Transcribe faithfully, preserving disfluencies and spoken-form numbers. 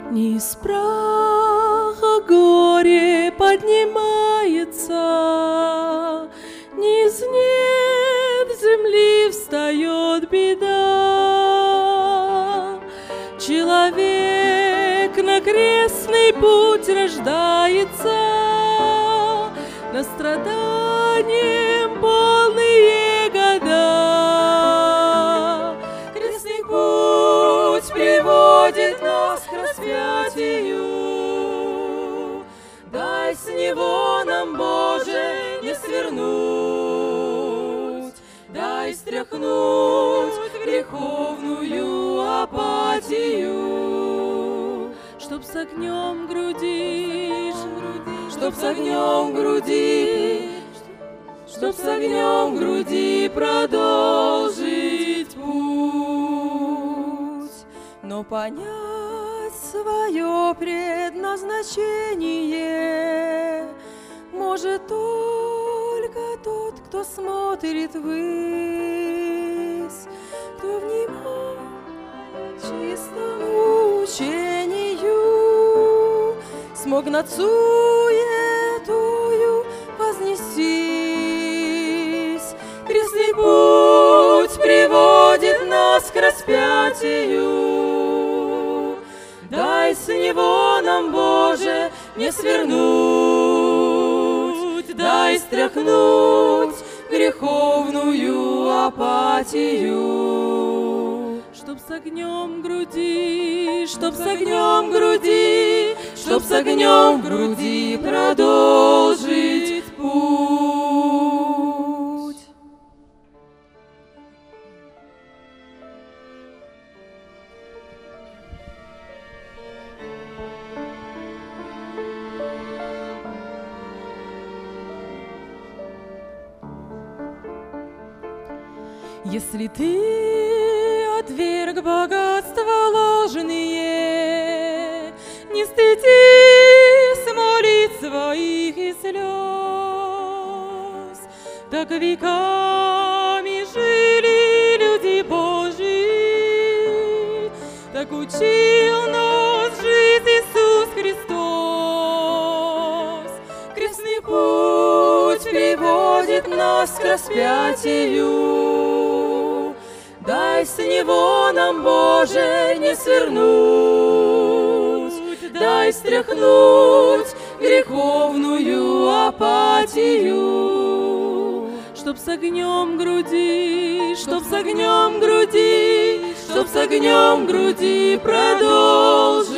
Не из праха горе поднимается, не из нет земли встает беда. Человек на крестный путь рождается, на страданием полные года. Крестный путь приводит нас к распятию. Дай с него нам, Боже, не свернуть, дай стряхнуть греховную апатию, чтоб с огнем груди, чтоб с огнем груди, чтоб с огнем груди продолжить путь, но понять свое предназначение может только тот, кто смотрит ввысь, кто внимает чистому учению, смог над суетою вознестись. Крестный путь приводит нас к распятию. Дай с него нам, Боже, не свернуть, дай стряхнуть греховную апатию. Чтоб с огнем груди, чтоб с огнем груди, чтоб с огнем груди продолжить путь. Если ты отверг богатства ложные, не стыдись молитв своих и слез, так веками жили люди Божии, так учил нас жить Иисус Христос. Крестный путь приводит нас к распятию. Дай с него нам, Боже, не свернуть, дай стряхнуть греховную апатию. Чтоб с огнем груди, чтоб с огнем груди, чтоб с огнем груди продолжить